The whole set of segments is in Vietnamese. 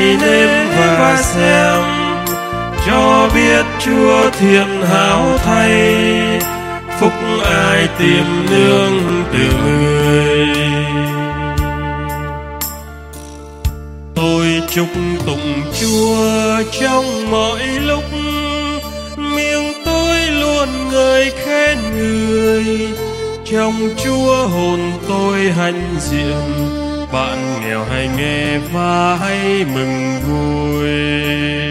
hãy nếm và xem, cho biết Chúa thiện hảo thay. Phúc ai tìm nương tựa người. Tôi chúc tụng Chúa trong mọi lúc, miệng tôi luôn ngợi khen người. Trong Chúa hồn tôi hãnh diện, bạn nghèo hãy nghe và hãy mừng vui.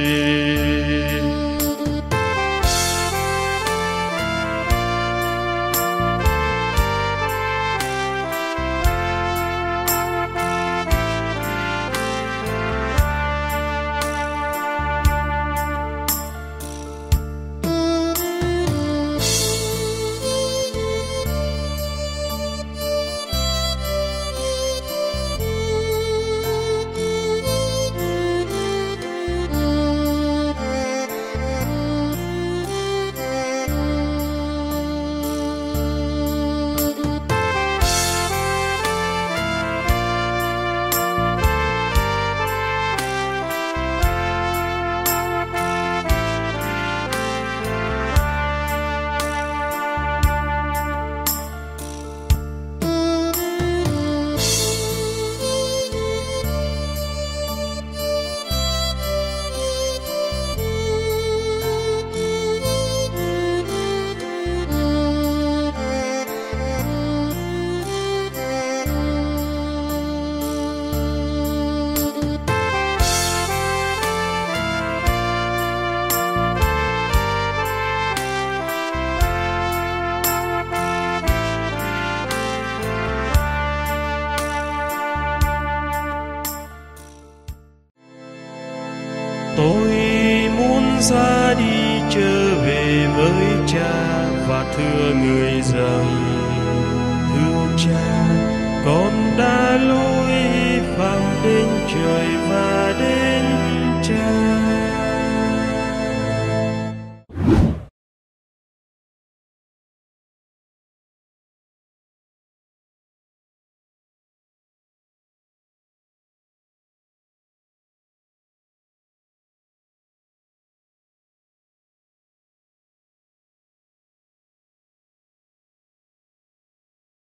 Tôi muốn ra đi trở về với Cha và thưa người rằng